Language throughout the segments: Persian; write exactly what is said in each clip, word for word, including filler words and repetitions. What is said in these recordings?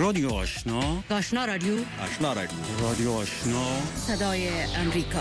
رادیو آشنا، آشنا رادیو آشنا رادیو رادیو آشنا، صدای امریکا.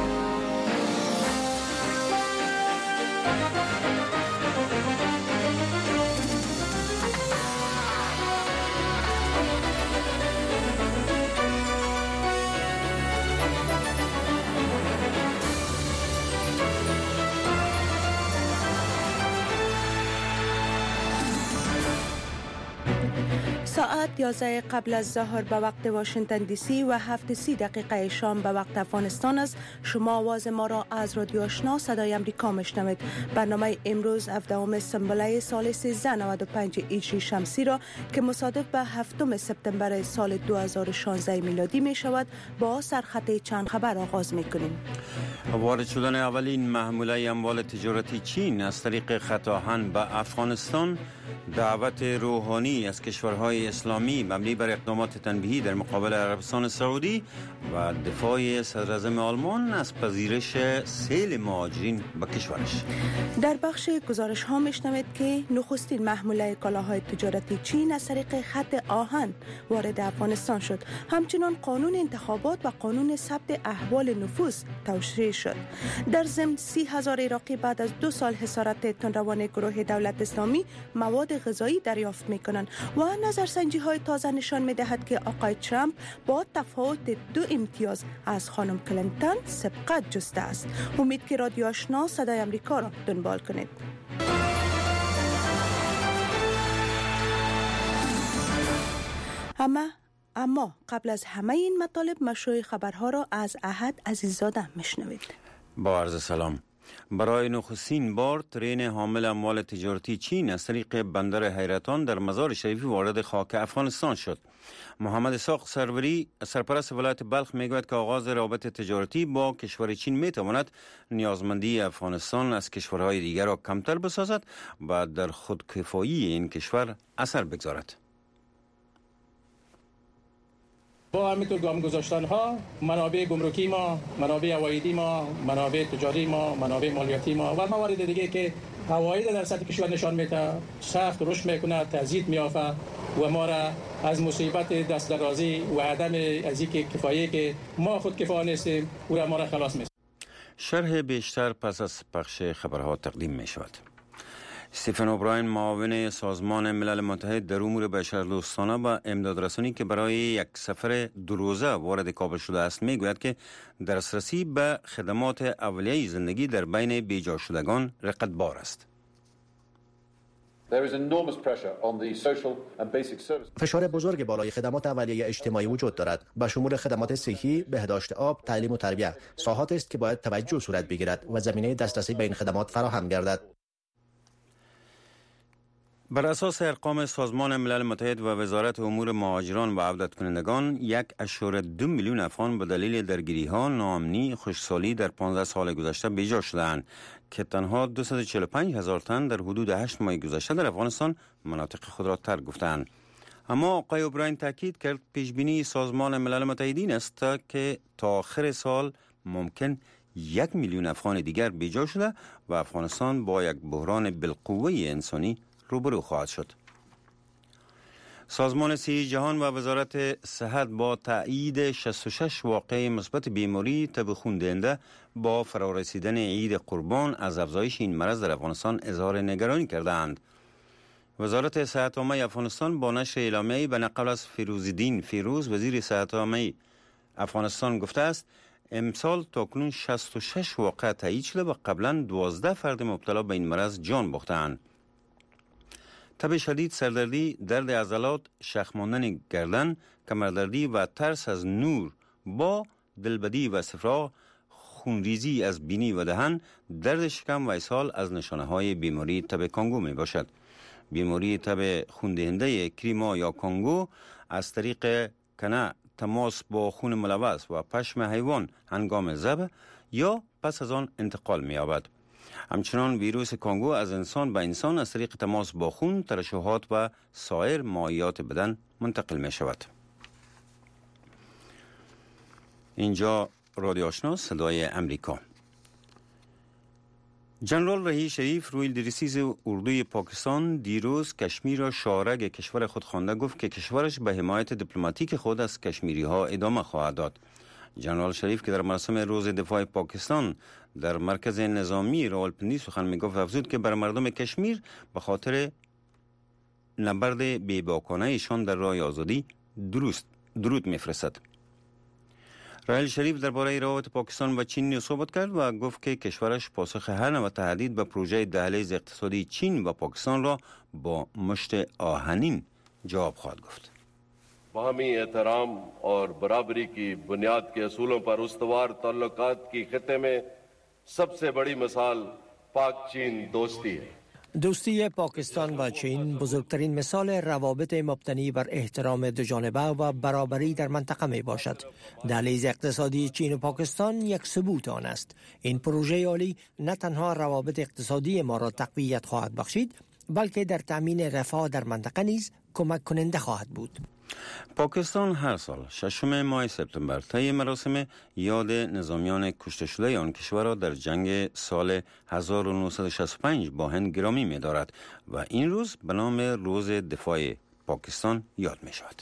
ساعت یازده قبل از ظهر به وقت واشنگتن دی سی و هفت سی دقیقه شام به وقت افغانستان است. شما آواز ما را از رادیو آشنا صدای امریکا میشنوید. برنامه امروز هفدهم سنبله سال سیزده نود و پنج هجری شمسی را که مصادف به هفتم سپتامبر سال دو هزار و شانزده میلادی می شود با سرخط چند خبر آغاز می کنیم. وارد شدن اولین محموله اموال تجارتی چین از طریق خط آهن به افغانستان، دعوت روحانی از کشورهای اسلامی مبنی بر اقدامات تنبیهی در مقابل عربستان سعودی و دفاع صدر اعظم آلمان از پذیرش سیل مهاجرین به کشورش. در بخش گزارش ها میشنوید که نخستین محموله کالاهای تجارتی چین از طریق خط آهن وارد افغانستان شد. همچنان قانون انتخابات و قانون ثبت احوال نفوس تشریح شد. در ضمن سی هزار عراقی بعد از دو سال حصارت تندروان گروه دولت اسلامی مواد غذایی دریافت میکنند و نظرسنجی های تازه نشان میدهد که آقای ترامپ با تفاوت دو امتیاز از خانم کلینتون سبقت جسته است. امید که رادیو آشنا صدای امریکا را دنبال کنید. اما اما قبل از همه این مطالب مشروع خبرها را از احد عزیزاده میشنوید. با عرض سلام. برای نخستین بار ترین حامل اموال تجارتی چین از طریق بندر حیرتان در مزار شریفی وارد خاک افغانستان شد. محمد اسحاق سروری سرپرست ولایت بلخ میگوید که آغاز روابط تجارتی با کشور چین میتواند نیازمندی افغانستان از کشورهای دیگر را کمتر بسازد و در خودکفایی این کشور اثر بگذارد. با همینطور گام گذاشتن ها منابع گمرکی ما، منابع عوایدی ما، منابع تجاری ما، منابع مالیاتی ما و موارد دیگه که عواید در سطح کشور نشان میده سخت رشد میکنه، تزیید میافه و ما را از مصیبت دست درازی و عدم از اینکه کفایه که ما خود کفا نیستیم او را ما را خلاص می‌سازد. شرح بیشتر پس از پخش خبرها تقدیم می شود. استیفن اوبراین معاون سازمان ملل متحد در امور بشردوستانه و امدادرسانی که برای یک سفر دو روزه وارد کابل شده است میگوید که دسترسی به خدمات اولیه زندگی در بین بیجا شدگان رقتبار است. فشار بزرگ بالای خدمات اولیه اجتماعی وجود دارد، به شمول خدمات صحی، بهداشت آب، تعلیم و تربیت. ساحات است که باید توجه صورت بگیرد و زمینه دسترسی به این خدمات فراهم گردد. بر اساس ارقام سازمان ملل متحد و وزارت امور مهاجران و عودت کنندگان، یک اشاره دو میلیون افغان به دلیل درگیری ها، ناامنی، خشکسالی در پانزده سال گذشته بیجا شدند که تنها دویست و چهل و پنج هزار تن در حدود هشت ماه گذشته در افغانستان مناطق خود را ترک گفتند. اما آقای اوبراین تاکید کرد پیشبینی سازمان ملل متحد این است که تا آخر سال ممکن یک میلیون افغان دیگر بیجا شده و افغانستان با یک بحران بالقوه انسانی روبرو خواهد شد. سازمان صحی جهان و وزارت صحت با تایید شصت و شش واقعه مثبت بیماری تب خون دهنده با فرارسیدن عید قربان از افزایش این مرض در افغانستان اظهار نگرانی کردند. وزارت صحت عامه افغانستان با نشر اعلامیه‌ای به نقل از فیروزالدین فیروز وزیر صحت عامه افغانستان گفته است امسال تاکنون شصت و شش واقعه تایید شده و قبلا دوازده فرد مبتلا به این مرض جان باختند. تب شدید، سردردی، درد عضلات، شخم ماندن گردن، کمردردی و ترس از نور با دلبدی و استفراغ، خونریزی از بینی و دهن، درد شکم و اسهال از نشانه های بیماری تب کانگو می باشد. بیماری تب خوندهنده کریما یا کانگو از طریق کنه، تماس با خون ملوث و پشم حیوان هنگام ذبح یا پس از آن انتقال می یابد. همچنان ویروس کانگو از انسان به انسان از طریق تماس با خون، ترشحات و سایر مایعات بدن منتقل می شود. اینجا رادیو آشنا صدای امریکا. جنرال رهی شریف روی درسیز اردوی پاکستان دیروز کشمیر را شارگ کشور خود خوانده گفت که کشورش به حمایت دیپلماتیک خود از کشمیری ها ادامه خواهد داد. جنرال شریف که در مراسم روز دفاع پاکستان در مرکز نظامی راولپندی سخن میگفت افزود که بر مردم کشمیر به خاطر نبرد بی‌باکانه ایشان در راه آزادی درست درود میفرستد. راحیل شریف درباره روابط پاکستان و چین صحبت کرد و گفت که کشورش پاسخ هر نوع تهدید به پروژه دهلیز اقتصادی چین و پاکستان را با مشت آهنین جواب خواهد گفت. باہمی احترام اور برابری کی بنیاد کے اصولوں پر استوار تعلقات کی خطے میں سب سے بڑی مثال پاک چین دوستی ہے. دوستی پاکستان و چین بزرگترین مثال روابط مبتنی بر احترام دوجانبه و برابری در منطقه می باشد. دهلیز اقتصادی چین و پاکستان یک ثبوت آن است. این پروژه عالی نه تنها روابط اقتصادی ما را تقویت خواهد بخشید، بلکه در تامین رفاه در منطقه نیز کمک کننده خواهد بود. پاکستان هر سال ششم ماه سپتامبر طی مراسم یاد نظامیان کشته شده آن کشور را در جنگ سال هزار و نهصد و شصت و پنج با هند گرامی می دارد و این روز به نام روز دفاع پاکستان یاد می شود.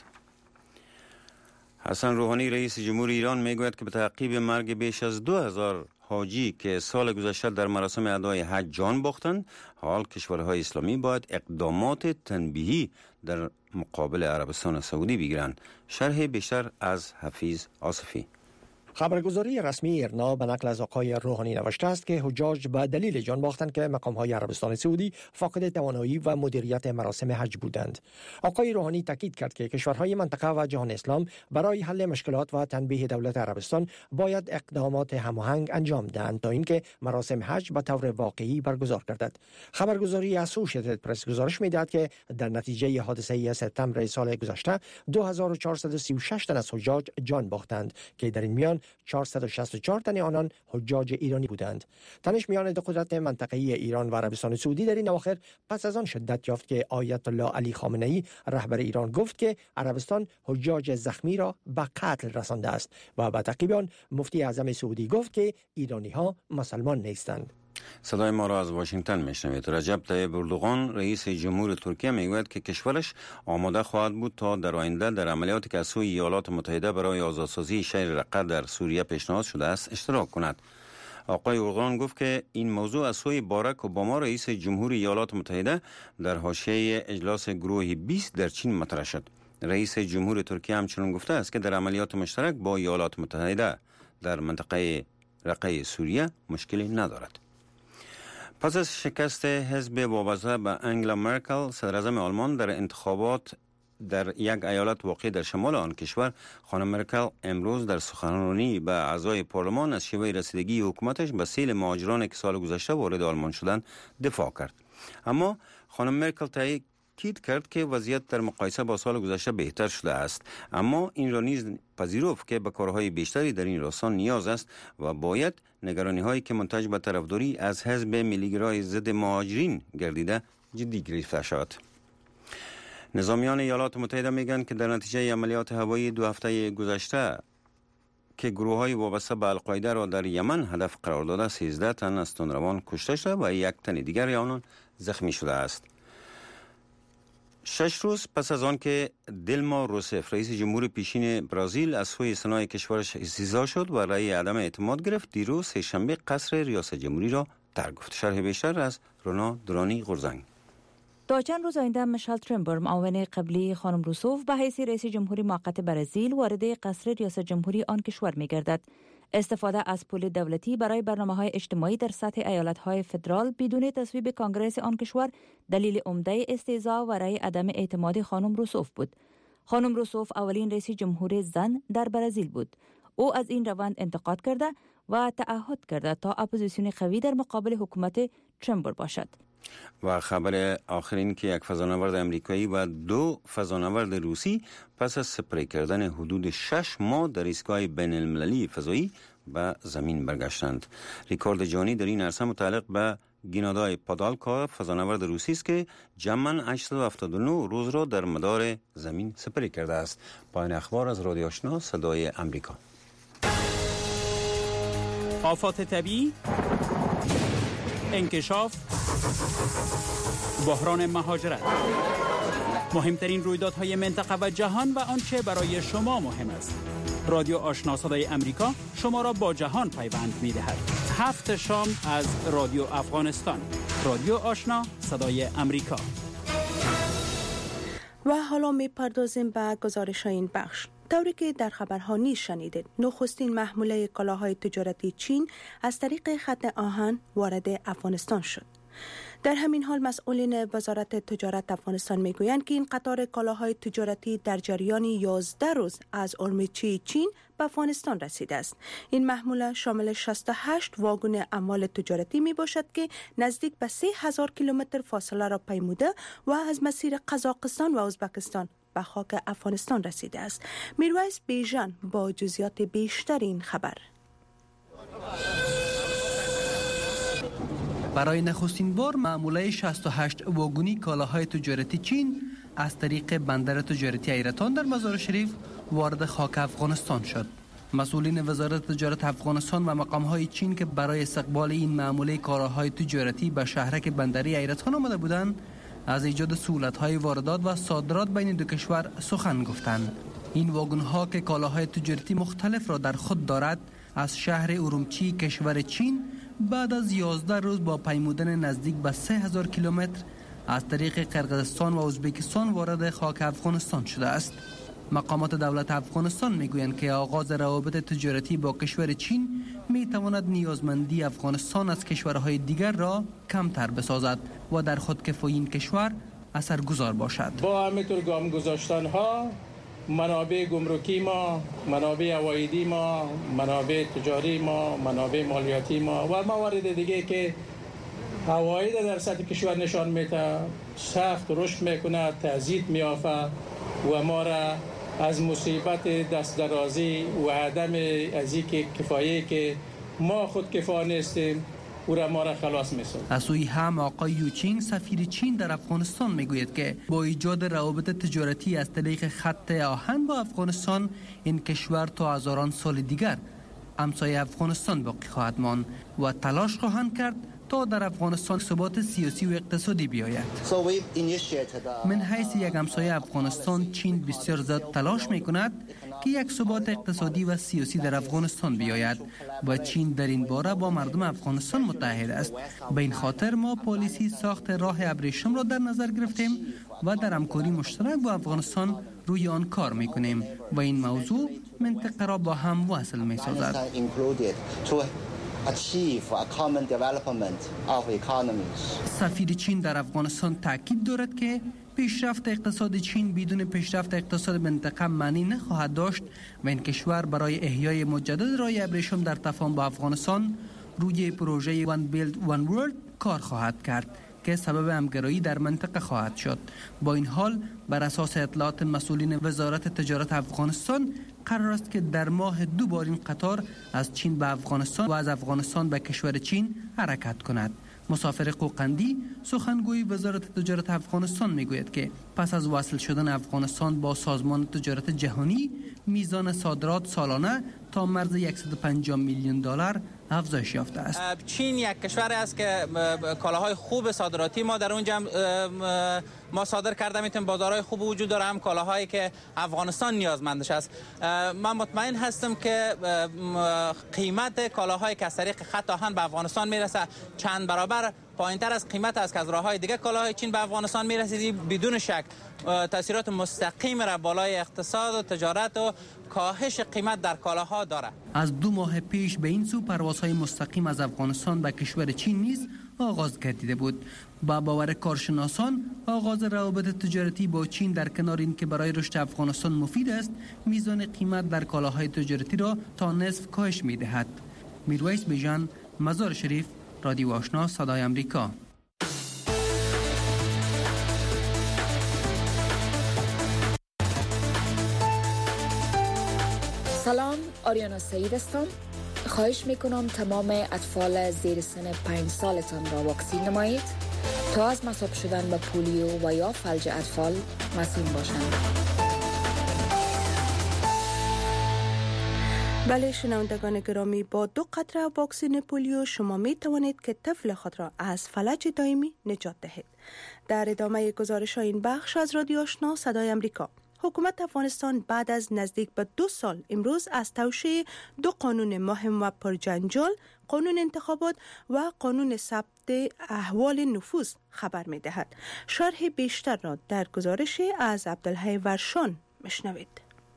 حسن روحانی رئیس جمهور ایران می گوید که به تعقیب مرگ بیش از دو هزار حاجی که سال گذشته در مراسم ادای حج جان باختند، حال کشورهای اسلامی باید اقدامات تنبیهی در مقابل عربستان سعودی بگیرند. شرح بیشتر از حفیظ آصفی. خبرگزاری رسمی ایرنا به نقل از آقای روحانی نوشته است که حجاج به دلیل جان باختند که مقام‌های عربستان سعودی فاقد توانایی و مدیریت مراسم حج بودند. آقای روحانی تاکید کرد که کشورهای منطقه و جهان اسلام برای حل مشکلات و تنبیه دولت عربستان باید اقدامات هماهنگ انجام دهند تا اینکه مراسم حج به طور واقعی برگزار گردد. خبرگزاری اسوشییتد پرس گزارش می‌دهد که در نتیجه حادثه سپتامبر سال گذشته دو هزار و چهارصد و سی و شش تن از حجاج جان باختند که در این میان چهارصد و شصت و چهار تن آنان حجاج ایرانی بودند. تنش میان دو قدرت منطقه‌ای ایران و عربستان سعودی در این اواخر پس از آن شدت یافت که آیت الله علی خامنه‌ای رهبر ایران گفت که عربستان حجاج زخمی را به قتل رسانده است و به تعقیب آن مفتی اعظم سعودی گفت که ایرانی‌ها مسلمان نیستند. صدای ما را از واشنگتن میشنوید. رجب طیب اردوغان رئیس جمهور ترکیه میگوید که کشورش آماده خواهد بود تا در آینده در عملیاتی که از سوی ایالات متحده برای آزادسازی شهر رقه در سوریه پیشنهاد شده است اشتراک کند. آقای اردوغان گفت که این موضوع از سوی باراک اوباما رئیس جمهور ایالات متحده در حاشیه اجلاس گروه بیست در چین مطرح شد. رئیس جمهور ترکیه همچنین گفته است که در عملیات مشترک با ایالات متحده در منطقه رقه سوریه مشکلی ندارد. پس از شکست حزب وابسته به انگلا مرکل صدراعظم آلمان در انتخابات در یک ایالت واقع در شمال آن کشور، خانم مرکل امروز در سخنرانی به اعضای پارلمان از شیوه رسیدگی حکومتش به سیل مهاجران که سال گذشته وارد آلمان شدند دفاع کرد. اما خانم مرکل تاکید کرد که وضعیت در مقایسه با سال گذشته بهتر شده است، اما این را نیز پذیرفت که به کارهای بیشتری در این راستا نیاز است و باید نگرانی هایی که منتج به طرفداری از حزب ملیگرای ضد مهاجرین گردیده جدی گرفته شود. نظامیان ایالات متحده میگن که در نتیجه عملیات هوایی دو هفته گذشته که گروه های وابسته به القاعده را در یمن هدف قرار داده سیزده تن از تندروان کشته شده و یک تن دیگر آنان زخمی شده است. شش روز پس از آن که دیلما روسف رئیس جمهور پیشین برزیل از سوی سنای کشورش استیضاح شد و رأی عدم اعتماد گرفت، دیروز سه‌شنبه قصر ریاست جمهوری را ترک گفت. شرح بیشتر از رونا درانی غرزنگ. تا چند روز آینده میشل ترمبر معاون قبلی خانم روسوف به حیث رئیس جمهوری موقت برزیل وارد قصر ریاست جمهوری آن کشور می‌گردد. استفاده از پول دولتی برای برنامه‌های اجتماعی در سطح ایالت‌های فدرال بدون تصویب کانگرس آن کشور دلیل عمده استیضاح و رأی عدم اعتماد خانم روسوف بود. خانم روسوف اولین رئیس جمهور زن در برزیل بود. او از این روند انتقاد کرده و تعهد کرده تا اپوزیسیون قوی در مقابل حکومت ترمبر باشد. و خبر آخر این که یک فضانورد امریکایی و دو فضانورد روسی پس از سپری کردن حدود شش ماه در ایستگاه بین المللی فضایی به زمین برگشتند. ریکورد جهانی در این عرصه متعلق به گینادای پادالکا فضانورد روسی است که جمعاً هشتصد و هفتاد و نه روز را در مدار زمین سپری کرده است. پایان اخبار از رادیو آشنا صدای امریکا. آفات طبیعی، انکشاف، بحران مهاجرت، مهمترین رویدادهای منطقه و جهان و آنچه برای شما مهم است. رادیو آشنا صدای امریکا شما را با جهان پیوند می‌دهد. هفت شام از رادیو افغانستان. رادیو آشنا صدای امریکا. و حالا می‌پردازیم به گزارش این بخش. طوری که در خبرها نیز شنیدید، نخستین محموله کالاهای تجارتی چین از طریق خط آهن وارد افغانستان شد. در همین حال مسئولین وزارت تجارت افغانستان میگویند که این قطار کالاهای تجارتی در جریان یازده روز از اورمچی چین به افغانستان رسیده است. این محموله شامل شصت و هشت واگن اموال تجارتی می باشد که نزدیک به سه هزار کیلومتر فاصله را پیموده و از مسیر قزاقستان و ازبکستان به خاک افغانستان رسیده است. میرویس بیژن با جزئیات بیشتر این خبر. برای نخستین بار معموله شصت و هشت واگنی کالاهای تجارتی چین از طریق بندر تجارتی ایرتان در مزار شریف وارد خاک افغانستان شد. مسئولین وزارت تجارت افغانستان و مقامهای چین که برای استقبال این معموله کالاهای تجارتی به شهرک بندری ایرتان آمده بودند، از ایجاد سهولت‌های واردات و صادرات بین دو کشور سخن گفتند. این واگن‌ها که کالاهای تجارتی مختلف را در خود دارد، از شهر اورمچی کشور چین بعد از یازده روز با پیمودن نزدیک به سه هزار کیلومتر از طریق قرقیزستان و ازبکستان وارد خاک افغانستان شده است. مقامات دولت افغانستان میگویند که آغاز روابط تجارتی با کشور چین میتواند نیازمندی افغانستان از کشورهای دیگر را کمتر بسازد و در خودکفایی این کشور اثرگذار باشد. با همینطور گام گذاشتن ها منابع گمرکی ما، منابع عوایدی ما، منابع تجاری ما، منابع مالیاتی ما و موارد دیگه که عواید در سطح کشور نشان میده سخت رشد میکنه، تزیید میافه و ما را از مصیبت دست درازی و عدم از اینکه کفایه که ما خود کفا نیستیم او را ما را خلاص می‌سازد. از سوی هم آقای یوچینگ سفیر چین در افغانستان میگوید که با ایجاد روابط تجارتی از طریق خط آهن با افغانستان، این کشور تا هزاران سال دیگر همسایه افغانستان باقی خواهد ماند و تلاش خواهند کرد تا در افغانستان ثبات سیاسی و اقتصادی بیاید. من حیث یک همسایه افغانستان، چین بسیار زیاد تلاش میکند که یک ثبات اقتصادی و سیاسی در افغانستان بیاید و چین در این باره با مردم افغانستان متحد است. به این خاطر ما پالیسی ساخت راه ابریشم را در نظر گرفتیم و در همکاری مشترک با افغانستان روی آن کار میکنیم و این موضوع منطقه را با هم وصل میسازد. سفیر چین در افغانستان تاکید دارد که پیشرفت اقتصاد چین بدون پیشرفت اقتصاد منطقه معنی نخواهد داشت و این کشور برای احیای مجدد راه ابریشم در تفاهم با افغانستان روی پروژه One Belt One World کار خواهد کرد که سبب همگرایی در منطقه خواهد شد. با این حال بر اساس اطلاعات مسئولین وزارت تجارت افغانستان قرار است که در ماه دو بار این قطار از چین به افغانستان و از افغانستان به کشور چین حرکت کند. مسافر قوقندی سخنگوی وزارت تجارت افغانستان میگوید که پس از وصل شدن افغانستان با سازمان تجارت جهانی، میزان صادرات سالانه تا مرز صد و پنجاه میلیون دلار افزایش یافته است. چین یک کشور است که کالاهای خوب صادراتی ما در اونجا ما صادر کرده میتونیم، بازارهای خوب وجود داره، هم کالاهایی که افغانستان نیازمندش است. من مطمئن هستم که قیمت کالاهایی که از طریق خط آهن به افغانستان میرسه چند برابر پایینتر از قیمت است که از راههای دیگه کالاهای چین به افغانستان میرسید. بدون شک تاثیرات مستقیم را بالای اقتصاد و تجارت و کاهش قیمت در کالاها داره. از دو ماه پیش به این سو پروازهای مستقیم از افغانستان به کشور چین نیز آغاز گردیده بود. با باور کارشناسان آغاز روابط تجارتی با چین در کنار این که برای رشد افغانستان مفید است، میزان قیمت در کالاهای تجارتی را تا نصف کاهش میدهد. میرویس بیژن، مزار شریف، رادیو آشنا صدای امریکا. سلام، آریانا سعید هستم. خواهش میکنم تمام اطفال زیر سن پنج سالتان را واکسین نمایید تا از مصاب شدن به پولیو و یا فلج اطفال مسئول باشند. بله شنوندگان گرامی، با دو قطره واکسن پولیو شما می توانید که طفل خود را از فلج دائمی نجات دهید. در ادامه گزارش این بخش از رادیو آشنا صدای امریکا، حکومت افغانستان بعد از نزدیک به دو سال امروز از توشیح دو قانون مهم و پرجنجال، قانون انتخابات و قانون ثبت احوال نفوس خبر می دهد. شرح بیشتر را در گزارش از عبدالحی ورشان مشنوید.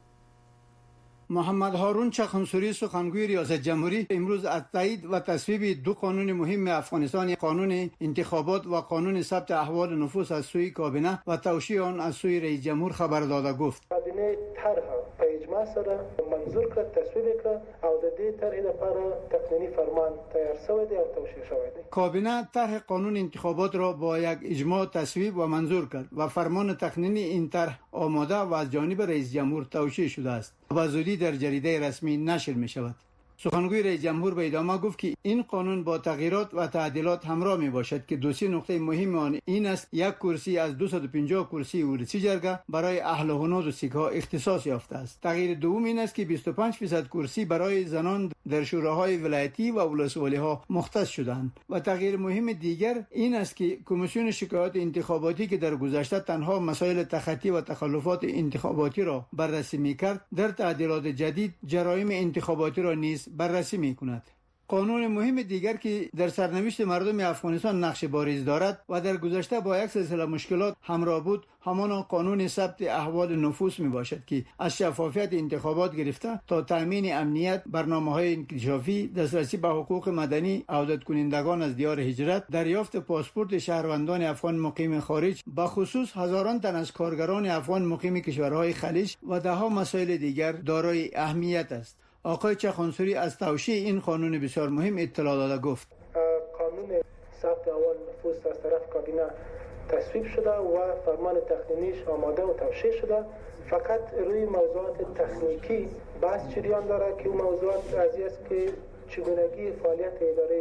محمد هارون چخانسوری سخنگوی ریاست جمهوری امروز از تایید و تصویب دو قانون مهم افغانستان، قانون انتخابات و قانون ثبت احوال نفوس از سوی کابینه و توشیح آن از سوی رئیس جمهور خبر داده گفت کابینه طرح په اجماع سره منظور کړ، تصویب کړ او د دې طرح لپاره تقنینی فرمان تیار شوی دی او توشیح شوی دی. کابینه طرح قانون انتخابات را با یک اجماع تصویب و منظور کرد و فرمان تقنینی این طرح آماده و از جانب رئیس جمهور توشیح شده است و زودی در جریده رسمی نشر می شود. سخنگوی رئیس جمهور به ادامه گفت که این قانون با تغییرات و تعدیلات همراه می باشد که دو سه نقطه مهم آن این است: یک کرسی از دویست و پنجاه کرسی ولسی جرگه برای اهل هنر و سیک ها اختصاص یافته است. تغییر دوم این است که بیست و پنج درصد کرسی برای زنان در شوراهای ولایتی و ولسوالی ها مختص شدند. و تغییر مهم دیگر این است که کمیسیون شکایات انتخاباتی که در گذشته تنها مسائل تخطی و تخلفات انتخاباتی را بررسی می‌کرد، در تعدیلات جدید جرایم انتخاباتی را نیز بررسی می‌کند. قانون مهم دیگر که در سرنوشت مردم افغانستان نقش بارز دارد و در گذشته با یک سلسله مشکلات همراه بود، همان قانون ثبت احوال نفوس می باشد که از شفافیت انتخابات گرفته تا تامین امنیت، برنامه‌های انکشافی، دسترسی به حقوق مدنی عودت کنندگان از دیار هجرت، دریافت پاسپورت شهروندان افغان مقیم خارج، به خصوص هزاران تن از کارگران افغان مقیم کشورهای خلیج و ده‌ها مسائل دیگر دارای اهمیت است. آقای چخانسوری از توشیح این قانون بسیار مهم اطلاع داده گفت قانون ثبت احوال نفوس از طرف کابینه تصویب شده و فرمان تقنینیش آماده و توشیح شده. فقط روی موضوعات تکنیکی بحث جریان داره که اون موضوعات از است که چگونگی فعالیت اداره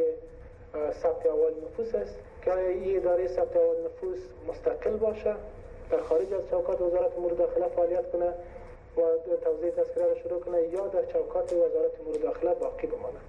ثبت احوال نفوس است که این اداره ثبت احوال نفوس مستقل باشه، در خارج از چوکات وزارت امور داخله فعالیت کنه و توزیع تذکره را شروع کنه یا در چوکات وزارت امور داخله باقی بمانه،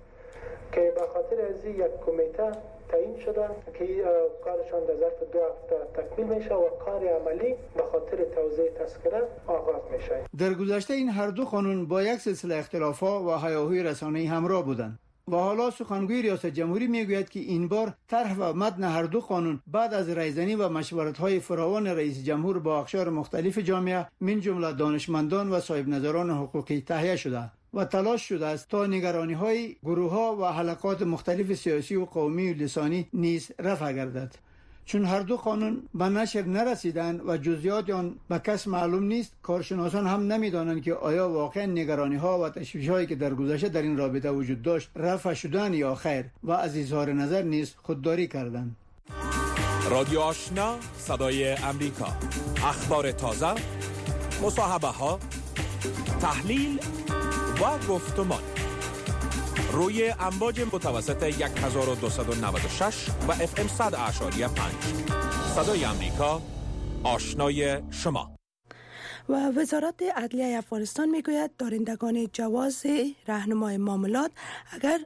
که به خاطر از یک کمیته تعیین شده که کارشان در ظرف دو هفته تکمیل میشه و کار عملی به خاطر توزیع تذکره آغاز میشه. در گذشته این هر دو قانون با یک سلسله اختلافات و هیاهوی رسانه‌ای همراه بودند و حالا سخنگوی ریاست جمهوری میگوید که این بار طرح و متن هر دو قانون بعد از رایزنی و مشورت‌های فراوان رئیس جمهور با اقشار مختلف جامعه من جمله دانشمندان و صاحب نظران حقوقی تهیه شده و تلاش شده است تا نگرانی‌های گروه‌ها و حلقات مختلف سیاسی و قومی و لسانی نیز رفع گردد. چون هر دو قانون به نشر نرسیدند و جزئیات آن به کس معلوم نیست، کارشناسان هم نمی‌دانند که آیا واقعا نگرانی‌ها و تشویش‌هایی که در گذشته در این رابطه وجود داشت رفع شدن یا خیر، و از اظهار نظر نیز خودداری کردند. رادیو آشنا صدای امریکا، اخبار تازه، مصاحبه‌ها، تحلیل و گفتمان روی امواج متوسط هزار و دویست و نود و شش و اف ام صد اشاری پنج. صدای امریکا، آشنای شما. و وزارت عدلیه افغانستان میگوید دارندگان جواز راهنمای معاملات اگر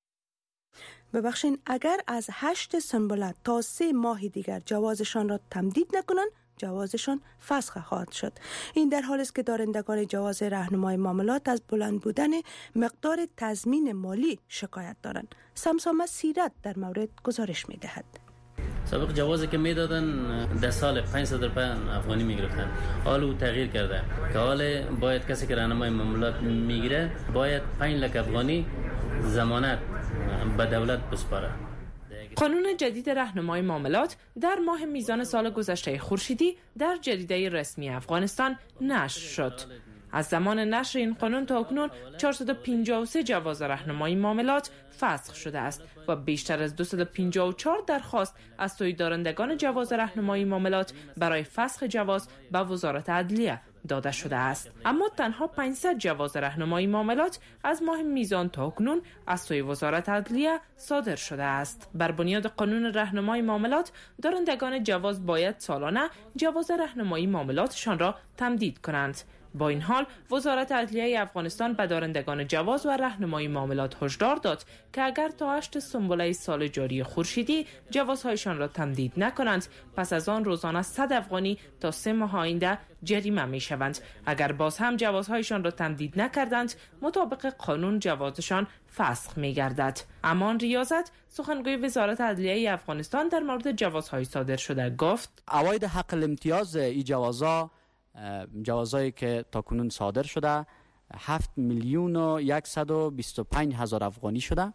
ببخشین اگر از هشت سنبله تا سه ماه دیگر جوازشان را تمدید نکنند، جوازشان فسخ خواهد شد. این در حالی است که دارندگان جواز راهنمای معاملات از بلند بودن مقدار تضمین مالی شکایت دارند. سمسامه سیرت در مورد گزارش می‌دهد. سابق جوازی که میدادن در سال پانصد روپیه افغانی میگرفتن، حالا او تغییر کرده که حالا باید کسی که راهنمای معاملات میگیره باید پنج لک افغانی ضمانت به دولت بسپاره. قانون جدید راهنمای معاملات در ماه میزان سال گذشته خورشیدی در جریده رسمی افغانستان نشر شد. از زمان نشر این قانون تا اکنون چهارصد و پنجاه و سه جواز راهنمایی معاملات فسخ شده است و بیشتر از دویست و پنجاه و چهار درخواست از سوی دارندگان جواز راهنمایی معاملات برای فسخ جواز به وزارت عدلیه داده شده است. اما تنها پانصد جواز راهنمایی معاملات از ماه میزان تا اکنون از سوی وزارت عدلیه صادر شده است. بر بنیاد قانون راهنمایی معاملات دارندگان جواز باید سالانه جواز راهنمایی معاملاتشان را تمدید کنند. با این حال وزارت عدلیه افغانستان به دارندگان جواز و راهنمای معاملات هشدار داد که اگر تا هشت سنبله سال جاری خورشیدی جوازهایشان را تمدید نکنند، پس از آن روزانه صد افغانی تا سه ماه آینده جریمه می شوند. اگر باز هم جوازهایشان را تمدید نکردند، مطابق قانون جوازشان فسخ می گردد. امان ریاضت، سخنگوی وزارت عدلیه افغانستان، در مورد جوازهای صادر شده گفت: عواید حق الامتیاز این جوازها، جوازهایی که تاکنون صادر شده، هفت میلیون و صد و بیست و پنج هزار افغانی شده.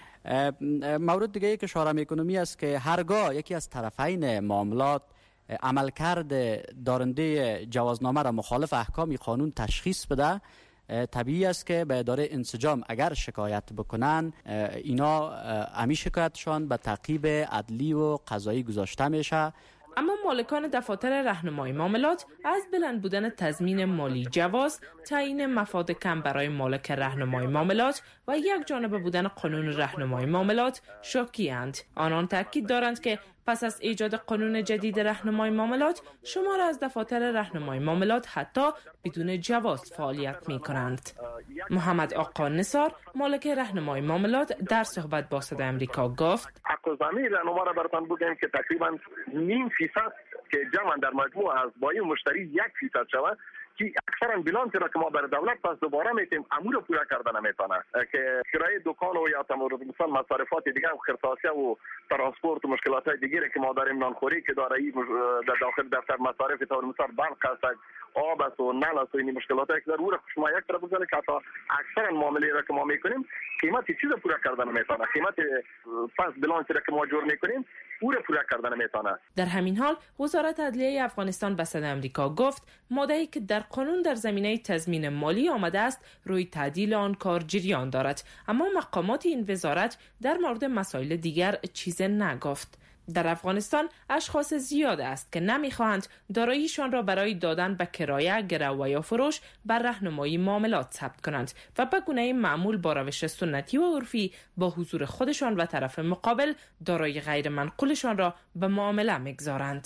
مورد دیگه که اشاره میکنم است که هرگاه یکی از طرفین معاملات عملکرد دارنده جوازنامه را مخالف احکام قانون تشخیص بده، طبیعی است که به اداره انسجام اگر شکایت بکنن، اینا امی شکایتشان به تعقیب عدلی و قضایی گذاشته میشه. اما مالکان دفاتر راهنمای معاملات از بلند بودن تضمین مالی جواز، تعیین مفاد کم برای مالک راهنمای معاملات و یک جانبه بودن قانون راهنمای معاملات شاکی‌اند. آنان تاکید دارند که پس از ایجاد قانون جدید راهنمای معاملات، شمار از دفاتر راهنمای معاملات حتی بدون جواز فعالیت می کنند. محمد آقا نثار، مالک راهنمای معاملات، در صحبت با صدای امریکا گفت: حق ضمیر راهنما را براتون بگم که تقریبا نیم فیصد که جمع در مجموع از بای مشتری یک فیصد شود، که اکثرا بیلانس را که ما بر دولت پس دوباره میتیم امور پورا کردن نمیتونه، که کرایه دکان و یا تمورد مثلا مصارفات دیگه و خرساسیه و ترانسپورت و مشکلات های دیگه که ما داریم، نانخوری که داره در داخل دفتر مصارف تا مثلا برق است، آب است و نل است و این مشکلات هایی که در اون شما یک طرف بزنه که حتی اکثرا معامله را که ما میکنیم قیمت چیز پورا کردن نمیتونه، قیمت پس بیلانس را که ما جور میکنیم او را پورا کردن نمیتونه. در همین حال وزارت عدلیه افغانستان به صدای امریکا گفت ماده‌ای که در قانون در زمینه تضمین مالی آمده است روی تعدیل آن کار جریان دارد، اما مقامات این وزارت در مورد مسائل دیگر چیز نگفت. در افغانستان اشخاص زیاد است که نمیخواهند داراییشان را برای دادن به کرایه، گرو و یا فروش بر راهنمایی معاملات ثبت کنند و به گونه معمول با روش سنتی و عرفی با حضور خودشان و طرف مقابل دارایی غیر منقولشان را به معامله میگذارند.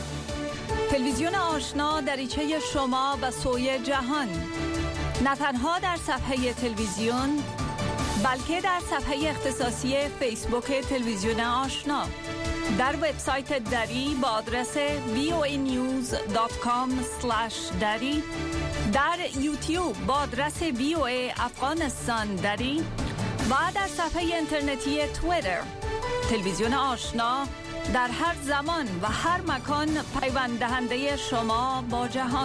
تلویزیون آشنا دریچه شما به سوی جهان، نه تنها در صفحه تلویزیون بلکه در صفحه اختصاصی فیسبوک تلویزیون آشنا، در وبسایت دری با آدرس وی او ای نیوز دات کام اسلش دری، در یوتیوب با آدرس وی او ای افغانستان دری و در صفحه اینترنتی توییتر. تلویزیون آشنا در هر زمان و هر مکان پیوند دهنده شما با جهان.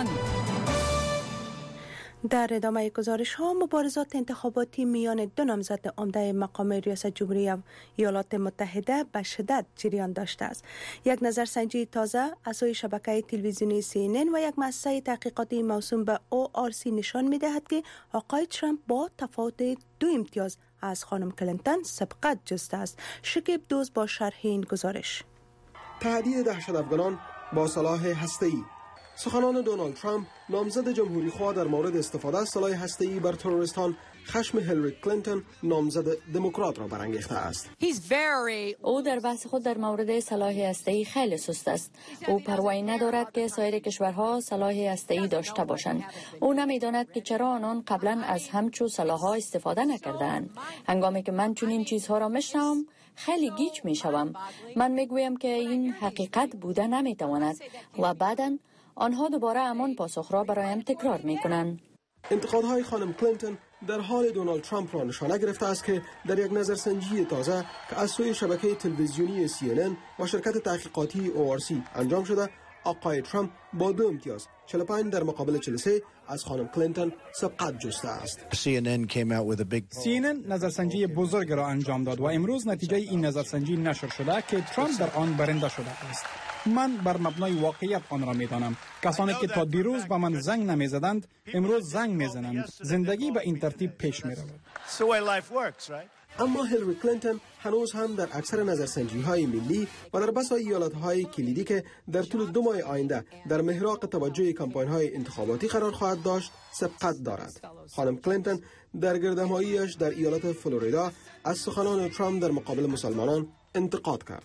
در ادامه گزارش ها، مبارزات انتخاباتی میان دو نامزد عمده مقام ریاست جمهوری ایالات متحده به شدت جریان داشته است. یک نظرسنجی تازه از سوی شبکه تلویزیونی سی ان ان و یک مؤسسه تحقیقاتی موسوم به او آر سی نشان می‌دهد که آقای ترامپ با تفاوت دو امتیاز از خانم کلینتون سبقت جسته است. شکیب دوز با شرح این گزارش. تهدید دهشت افغانان با سلاح هسته‌ای. سخنان دونالد ترامپ نامزد جمهوری خواه در مورد استفاده از سلاح هسته‌ای بر تروریستان خشم هیلاری کلینتون نامزد دموکرات را برانگیخته است. او در بحث خود در مورد سلاح هسته‌ای خیلی سست است. او پروایی ندارد که سایر کشورها سلاح هسته‌ای داشته باشند. او نمی‌داند که چرا آنان قبلا از همچو سلاح‌ها استفاده نکردند. هنگامی که من چنین چیزها را میشنوم خیلی گیج میشوم. من میگویم که این حقیقت بوده نمیتواند و بعداً آنها دوباره همان پاسخ را برایم تکرار میکنند. انتقادهای خانم کلینتون در حال دونالد ترامپ را نشانه گرفته است که در یک نظرسنجی تازه که از سوی شبکه تلویزیونی سی ان ان و شرکت تحقیقاتی او آر سی انجام شده، آقای ترامپ با دو امتیاز چهل و پنج در مقابل چهل و سه از خانم کلینتون سبقت جسته است. سی ان ان نظرسنجی بزرگ را انجام داد و امروز نتیجه این نظرسنجی نشر شده که ترامپ در آن برنده شده است. من بر مبنای واقعیت آن را می‌دانم. کسانی که تا دیروز به من زنگ نمی‌زدند امروز زنگ می‌زنند. زندگی به این ترتیب پیش می‌رود. اما هیلاری کلینتون هنوز هم در اکثر نظرسنجی‌های ملی و در بسا ایالت‌های کلیدی که در طول دو ماه آینده در محراق توجه کمپاین‌های انتخاباتی قرار خواهد داشت سبقت دارد. خانم کلینتون در گردهمایی‌اش در ایالت فلوریدا از سخنان ترامپ در مقابل مسلمانان انتقاد کرد.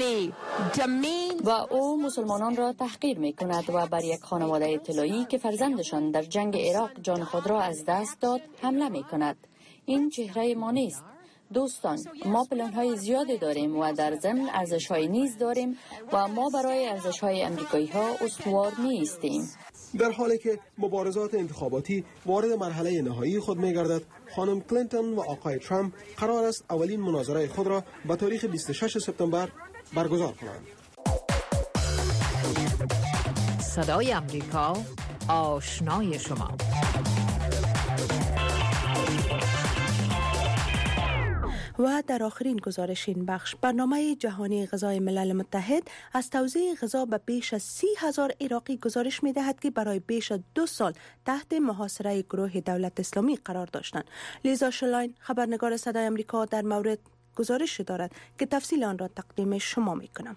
و او مسلمانان را تحقیر می کند و بر یک خانواده اطلاعی که فرزندشان در جنگ عراق جان خود را از دست داد حمله می کند. این چهره ما نیست. دوستان، ما پلان‌های زیادی داریم و در ضمن ارزش‌های نیز داریم و ما برای ارزش‌های آمریکایی‌ها استوار نیستیم. در حالی که مبارزات انتخاباتی وارد مرحله نهایی خود می‌گردد، خانم کلینتون و آقای ترامپ قرار است اولین مناظره خود را به تاریخ بیست و ششم سپتامبر برگزار کنند. صدای آمریکا، آشنای شما. و در آخرین گزارش این بخش، برنامه جهانی غذای ملل متحد از توزیع غذا به بیش از سی هزار عراقی گزارش می دهد که برای بیش از دو سال تحت محاصره گروه دولت اسلامی قرار داشتند. لیزا شلاین، خبرنگار صدای آمریکا، در مورد گزارش دارد که تفصیل آن را تقدیم شما می کنم.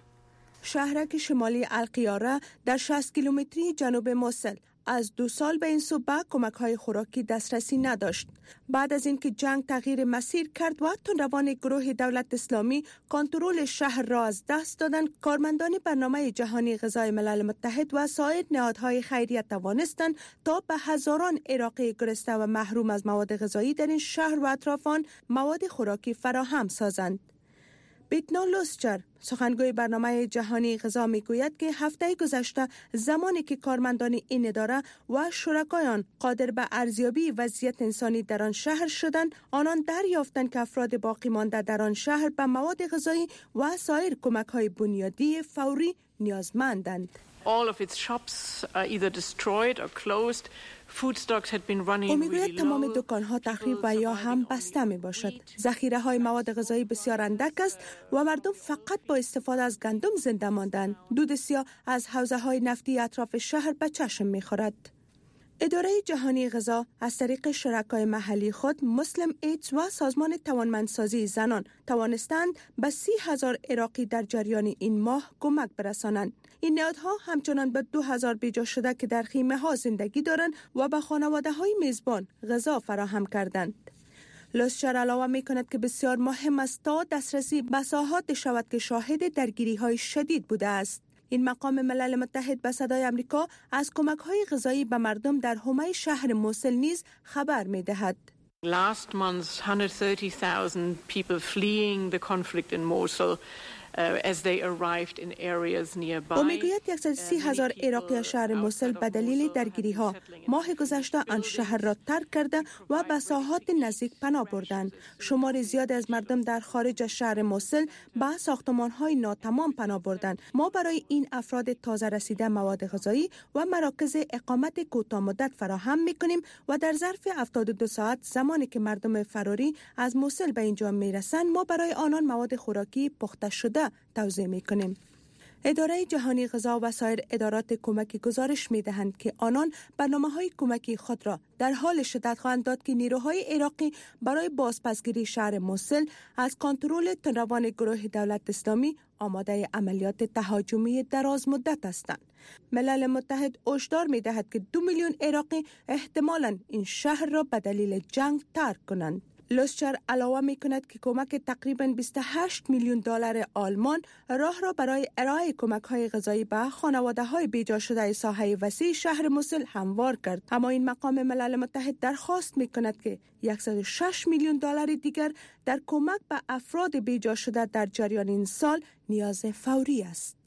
شهرک شمالی القیاره در شصت کیلومتری جنوب موصل از دو سال به این سو به کمک‌های خوراکی دسترسی نداشت. بعد از اینکه جنگ تغییر مسیر کرد و تندروان گروه دولت اسلامی کنترل شهر را از دست دادند، کارمندان برنامه جهانی غذای ملل متحد و سایر نهادهای خیریه توانستند تا به هزاران عراقی گرسنه و محروم از مواد غذایی در این شهر و اطراف آن مواد خوراکی فراهم سازند. بیتنا لوسچر، سخنگوی برنامه جهانی غذا، میگوید که هفته گذشته زمانی که کارمندان این اداره و شرکایان قادر به ارزیابی وضعیت انسانی در آن شهر شدند، آنان دریافتند که افراد باقی مانده در آن شهر به مواد غذایی و سایر کمک‌های بنیادی فوری نیازمندند. All of its shops are either destroyed or closed. Food stocks had been running او میگوید really low. تمام دکان‌ها تخریب و یا هم بسته می باشد. ذخیره های مواد غذایی بسیار اندک است و مردم فقط با استفاده از گندم زنده ماندند. دود سیاه از حوزه های نفتی اطراف شهر به چشم می خورد. اداره جهانی غذا از طریق شرکای محلی خود مسلم ایدز و سازمان توانمندسازی زنان توانستند به سی هزار عراقی در جریان این ماه کمک برسانند. این نهادها همچنان به دو هزار بیجا شده که در خیمه ها زندگی دارند و به خانواده های میزبان غذا فراهم کردند. لوسچر علاوه می کند که بسیار مهم است تا دسترسی به ساحات شود که شاهد درگیری های شدید بوده است. این مقام ملل متحد به صدای آمریکا از کمک های غذایی به مردم در حومه شهر موصل نیز خبر می دهد. Last month, one hundred thirty thousand people fleeing the conflict in Mosul uh, as they arrived in areas nearby. او میگوید صد و سی هزار عراقی از شهر موصل به دلیل درگیری ها ماه گذشته آن شهر را ترک کرده و به ساحات نزدیک پناه بردند. شمار زیاد از مردم در خارج از شهر موصل به ساختمان های ناتمام پناه بردند. ما برای این افراد تازه رسیده مواد غذایی و مراکز اقامت کوتاه مدت فراهم میکنیم و در ظرف هفتاد و دو ساعت زمانی که مردم فراری از موصل به اینجا میرسند، ما برای آنان مواد خوراکی پخته شده توزیع میکنیم. اداره جهانی غذا و سایر ادارات کمکی گزارش می‌دهند که آنان برنامه‌های کمکی خود را در حال شدت خواهند داد که نیروهای عراقی برای بازپسگیری شهر موصل از کنترل تندروان گروه دولت اسلامی آماده عملیات تهاجمی دراز مدت هستند. ملل متحد هشدار می‌دهد که دو میلیون عراقی احتمالاً این شهر را به دلیل جنگ ترک کنند. لوسچر علاوه می کند که کمک تقریباً بیست و هشت میلیون دلار آلمان راه را برای ارائه کمک های غذایی به خانواده های بیجا شده ساحه وسیع شهر موصل هموار کرد. اما این مقام ملل متحد درخواست می کند که صد و شش میلیون دلار دیگر در کمک به افراد بیجا شده در جریان این سال نیاز فوری است.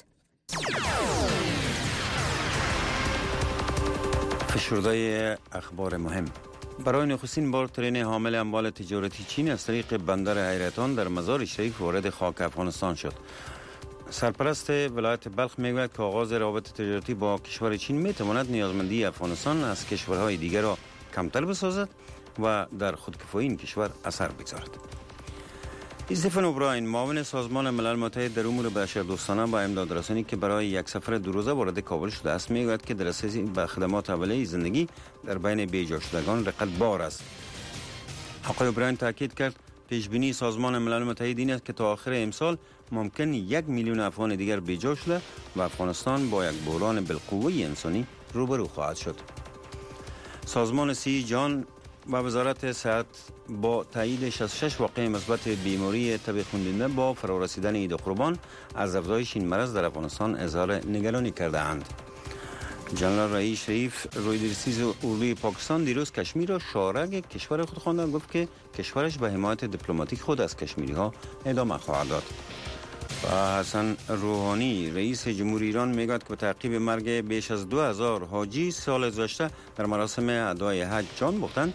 فشرده اخبار مهم. برای نخستین بار ترین حامل اموال تجارتی چین از طریق بندر حیرتان در مزار شریف وارد خاک افغانستان شد. سرپرست ولایت بلخ میگوید که آغاز روابط تجارتی با کشور چین میتواند نیازمندی افغانستان از کشورهای دیگر را کمتر بسازد و در خودکفایی این کشور اثر بگذارد. استفن اوبراین، معاون سازمان ملل متحد در امور بشردوستانه با امدادرسانی که برای یک سفر دو روزه وارد کابل شده است، میگوید که دسترسی به خدمات اولیه زندگی در بین بیجا شدگان رقت بار است. آقای اوبراین تاکید کرد پیش بینی سازمان ملل متحد این است که تا آخر امسال ممکن یک میلیون افغان دیگر بیجا شده و افغانستان با یک بحران بالقوه انسانی روبرو خواهد شد. سازمان سی جان و وزارت صحت با تایید شصت و شش واقعه مثبت بیماری تب خونریزی با فرارسیدن عید قربان از افزایش این مرض در افغانستان اظهار نگرانی کرده اند. جنرال رئیس شریف روی درسیز اردوی پاکستان دیروز کشمیر را شارک کشور خود خوانده و گفت که کشورش به حمایت دیپلماتیک خود از کشمیری ها ادامه خواهد داد. و حسن روحانی رئیس جمهوری ایران میگوید که به تعقیب مرگ بیش از دو هزار حاجی سال گذشته در مراسم ادای حج جان باختند،